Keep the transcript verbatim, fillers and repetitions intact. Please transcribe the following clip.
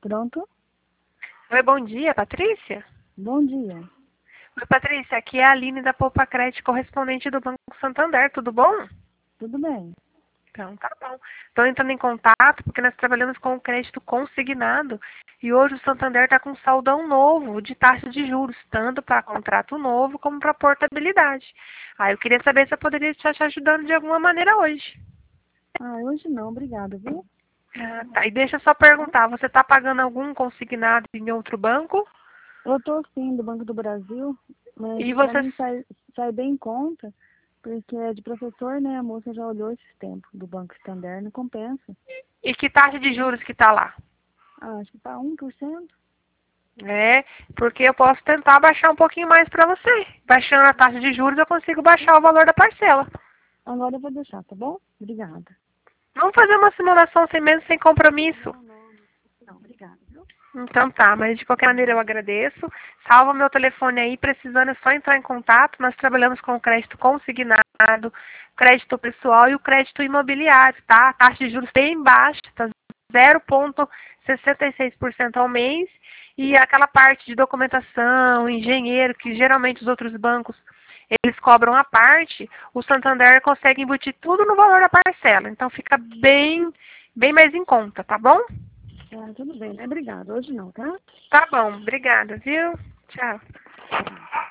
Pronto? Oi, bom dia, Patrícia? Bom dia. Oi, Patrícia, aqui é a Aline da Poupa Crédito, correspondente do Banco Santander, tudo bom? Tudo bem? Então, tá bom. Estou entrando em contato porque nós trabalhamos com o crédito consignado e hoje o Santander está com um saldão novo de taxa de juros, tanto para contrato novo como para portabilidade. Aí eu queria saber se eu poderia estar te ajudando de alguma maneira hoje. Ah, hoje não, obrigada, viu? Ah, tá. E deixa eu só perguntar, você está pagando algum consignado em outro banco? Eu tô sim do Banco do Brasil, mas E para você mim sai, sai bem em conta, porque é de professor, né? A moça já olhou esses tempos do Banco Santander, não compensa. e que taxa de juros que está lá? Ah, acho que tá um por cento. É, porque eu posso tentar baixar um pouquinho mais para você. Baixando a taxa de juros, eu consigo baixar o valor da parcela. Agora eu vou deixar, tá bom? Obrigada. Vamos fazer uma simulação sem menos, sem compromisso. Não, não, não, obrigada, viu? Então tá, mas de qualquer maneira eu agradeço. Salva meu telefone aí, precisando é só entrar em contato. Nós trabalhamos com crédito consignado, crédito pessoal e o crédito imobiliário, tá? A taxa de juros bem baixa, tá zero vírgula sessenta e seis por cento ao mês. E aquela parte de documentação, engenheiro, que geralmente os outros bancos eles cobram a parte, o Santander consegue embutir tudo no valor da parcela. Então fica bem, bem mais em conta, tá bom? Ah, tudo bem, né? Obrigada. Hoje não, tá? Tá bom, obrigada, viu? Tchau.